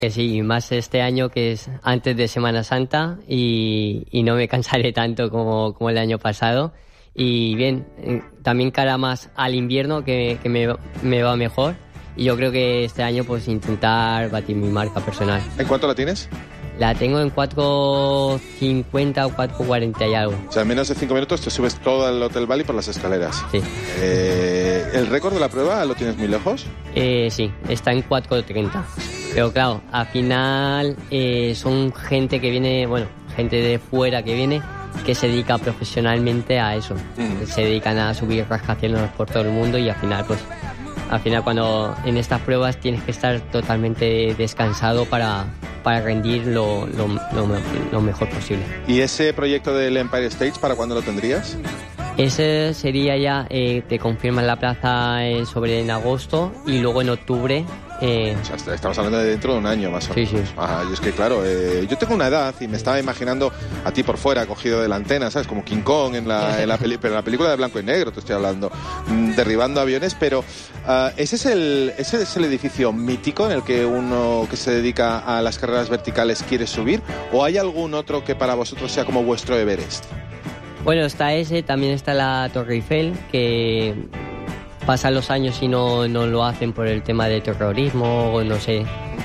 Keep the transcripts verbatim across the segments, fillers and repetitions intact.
Que sí, más este año que es antes de Semana Santa y, y no me cansaré tanto como, como el año pasado. Y bien, también cara más al invierno que, que me, me va mejor. Y yo creo que este año pues intentar batir mi marca personal. ¿En cuánto la tienes? La tengo en cuatro cincuenta o cuatro cuarenta y algo. O sea, en menos de cinco minutos te subes todo al Hotel Bali por las escaleras. Sí. Eh, ¿El récord de la prueba lo tienes muy lejos? Eh, sí, está en cuatro treinta. Pero claro, al final eh, son gente que viene, bueno, gente de fuera que viene, que se dedica profesionalmente a eso. Mm. Se dedican a subir rascacielos por todo el mundo y al final, pues, al final cuando en estas pruebas tienes que estar totalmente descansado para, para rendir lo, lo, lo, lo mejor posible. ¿Y ese proyecto del Empire State para cuándo lo tendrías? Ese sería ya, eh, te confirman la plaza eh, sobre en agosto y luego en octubre. Eh... O sea, estamos hablando de dentro de un año más o menos. Sí, sí. Ajá, y es que claro, eh, yo tengo una edad y me estaba imaginando a ti por fuera, cogido de la antena, ¿sabes? Como King Kong en la, en la, peli, pero en la película de blanco y negro, te estoy hablando, mmm, derribando aviones, pero uh, ¿ese, es el, ¿ese es el edificio mítico en el que uno que se dedica a las carreras verticales quiere subir? ¿O hay algún otro que para vosotros sea como vuestro Everest? Bueno, está ese, también está la Torre Eiffel, que pasan los años y no, no lo hacen por el tema de terrorismo o no sé.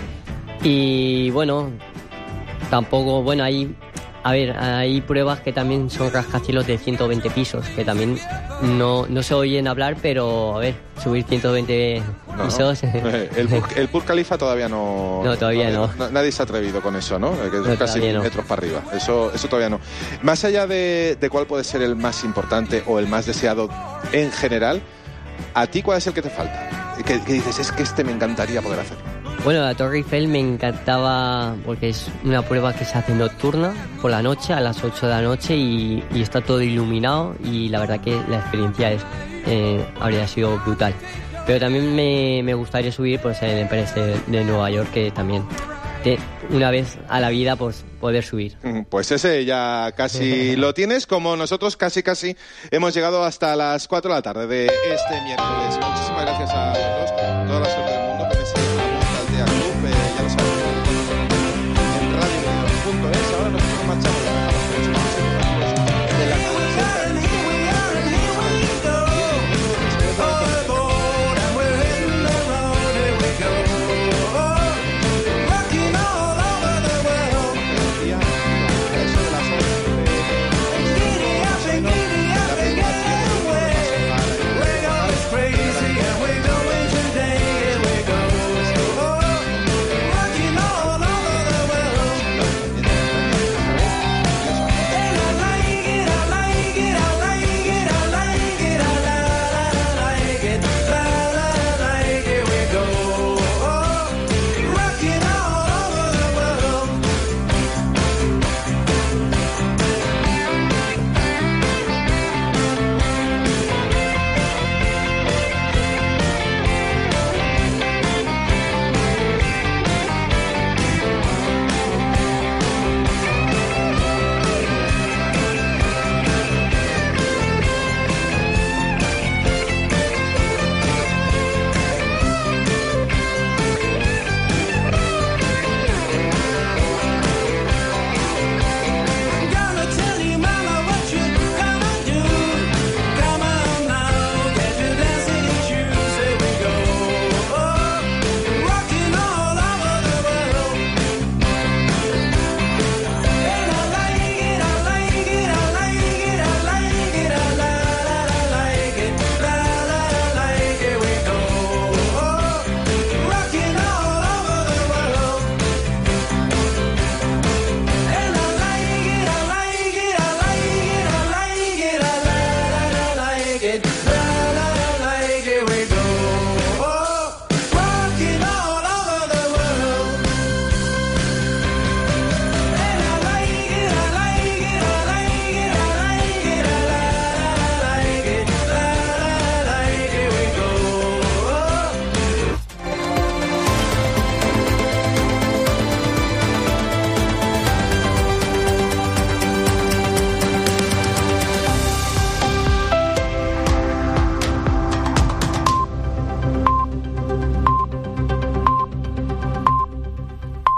Y bueno, tampoco, bueno, hay, a ver, hay pruebas que también son rascacielos de ciento veinte pisos, que también no, no se oyen hablar, pero a ver, subir ciento veinte no, pisos... No. El, el Burj Khalifa todavía no... No, todavía no. no. Nadie se ha atrevido con eso, ¿no? Que es no, casi mil no. metros para arriba. Eso, eso todavía no. Más allá de, de cuál puede ser el más importante o el más deseado en general, ¿a ti cuál es el que te falta? Que, que dices, es que este me encantaría poder hacerlo. Bueno, la Torre Eiffel me encantaba porque es una prueba que se hace nocturna, por la noche, a las ocho de la noche y, y está todo iluminado y la verdad que la experiencia es, eh, habría sido brutal. Pero también me, me gustaría subir pues, el Empire State de Nueva York, que también te, una vez a la vida pues, poder subir. Pues ese ya casi lo tienes, como nosotros casi casi hemos llegado hasta las cuatro de la tarde de este miércoles. Muchísimas gracias a los dos. Toda la suerte